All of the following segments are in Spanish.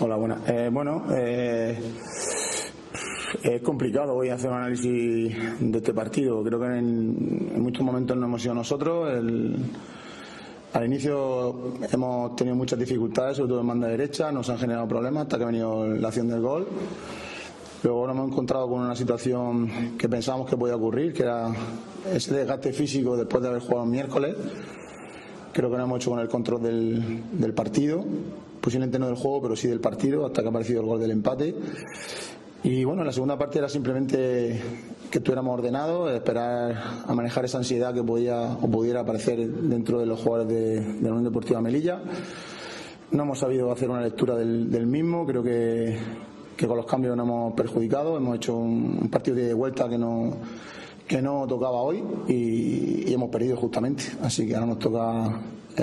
Hola, buenas. Es complicado hoy hacer un análisis de este partido. Creo que en muchos momentos no hemos sido nosotros. Al inicio hemos tenido muchas dificultades, sobre todo en banda derecha, nos han generado problemas hasta que ha venido la acción del gol. Luego nos hemos encontrado con una situación que pensábamos que podía ocurrir, que era ese desgaste físico después de haber jugado el miércoles. Creo que no hemos hecho con el control del partido, posiblemente no del juego, pero sí del partido, hasta que ha aparecido el gol del empate. Y bueno, la segunda parte era simplemente que estuviéramos ordenados, esperar a manejar esa ansiedad que pudiera aparecer dentro de los jugadores de la Unión Deportiva Melilla. No hemos sabido hacer una lectura del mismo, creo que con los cambios nos hemos perjudicado. Hemos hecho un partido de vuelta que no tocaba hoy y hemos perdido justamente. Así que ahora nos toca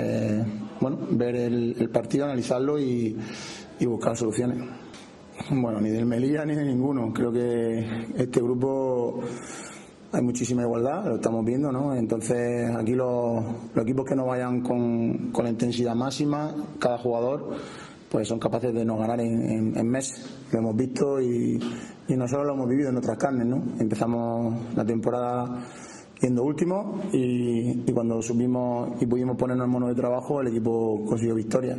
ver el partido, analizarlo y buscar soluciones. Bueno, ni del Melilla ni de ninguno. Creo que este grupo hay muchísima igualdad, lo estamos viendo, ¿no? Entonces aquí los equipos que no vayan con la intensidad máxima, cada jugador, pues son capaces de no ganar en meses. Lo hemos visto y nosotros lo hemos vivido en nuestras carnes, ¿no? Empezamos la temporada yendo último y cuando subimos y pudimos ponernos en mono de trabajo, el equipo consiguió victoria.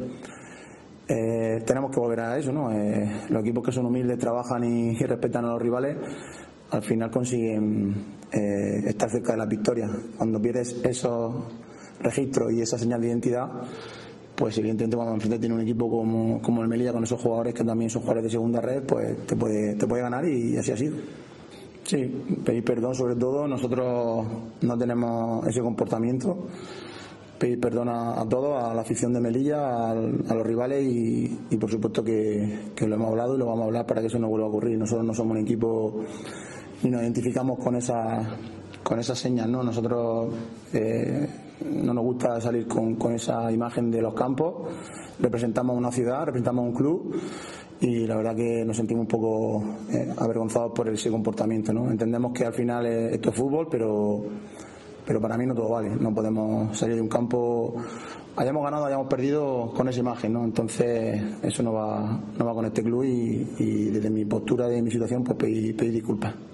Tenemos que volver a eso, ¿no? Los equipos que son humildes, trabajan y respetan a los rivales, al final consiguen estar cerca de la victoria. Cuando pierdes esos registros y esa señal de identidad, pues evidentemente cuando enfrente tiene un equipo como el Melilla, con esos jugadores que también son jugadores de segunda red, pues te puede ganar, y así ha sido. Sí, pedir perdón sobre todo. Nosotros no tenemos ese comportamiento. Pedir perdón a todos, a la afición de Melilla, a los rivales y por supuesto que lo hemos hablado y lo vamos a hablar para que eso no vuelva a ocurrir. Nosotros no somos un equipo ni nos identificamos con esas señas, ¿no? Nosotros no nos gusta salir con esa imagen de los campos. Representamos una ciudad, representamos un club y la verdad que nos sentimos un poco avergonzados por ese comportamiento, ¿no? Entendemos que al final esto es fútbol, pero para mí no todo vale. No podemos salir de un campo, hayamos ganado, hayamos perdido, con esa imagen, ¿no? Entonces eso no va con este club y desde mi postura, de mi situación, pues pedir disculpas.